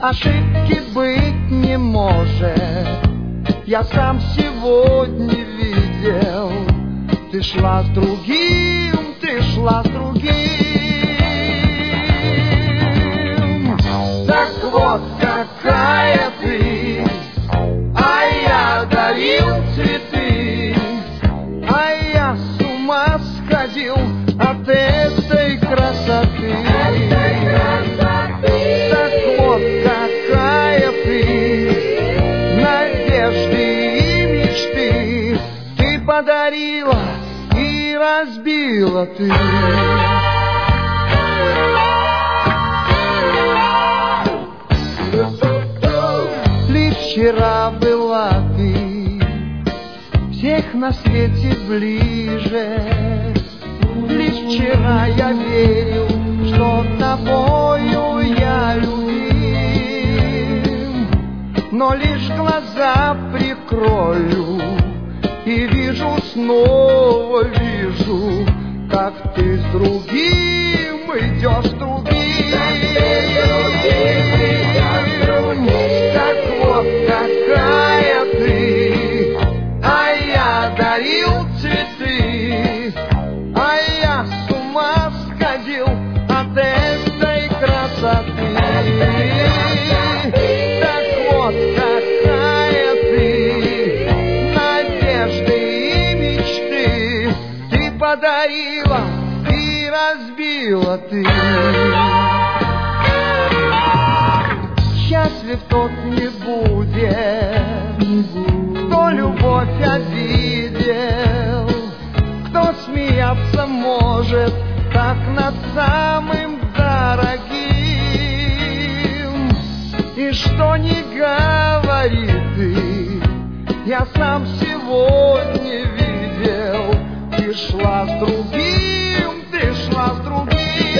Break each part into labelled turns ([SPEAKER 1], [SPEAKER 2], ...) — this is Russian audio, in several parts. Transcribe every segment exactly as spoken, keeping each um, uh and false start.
[SPEAKER 1] Ошибки быть не может. Я сам сегодня видел. Ты шла с другим, ты шла с другим. Так вот какая ты, а я дарил цветы, а я с ума сходил от этой красоты. Так вот какая ты, надежды и мечты ты подарила и разбила ты. Лишь вчера была ты всех на свете ближе. Лишь вчера я верил, что тобою я любим. Но лишь глаза прикрою и вижу, снова вижу, как ты с другим идешь, с другим. Так вот какая ты, а я дарил цветы, а я с ума сходил от этой красоты. Так вот какая ты, надежды и мечты ты подарила и разбила ты. Счастлив тот не будет, кто любовь обидел, кто смеяться может так над самым дорогим. И что ни говори ты, я сам сегодня видел. Ты шла с другим, ты шла с другим.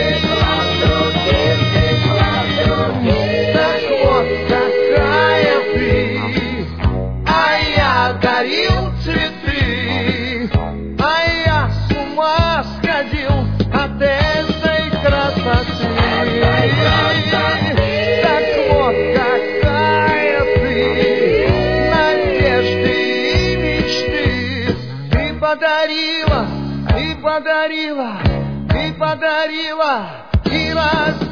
[SPEAKER 1] Так вот какая ты, а я дарил цветы, а я с ума сходил от этой красоты. Так вот какая ты, надежды и мечты ты подарила, ты подарила, ты подарила и раз.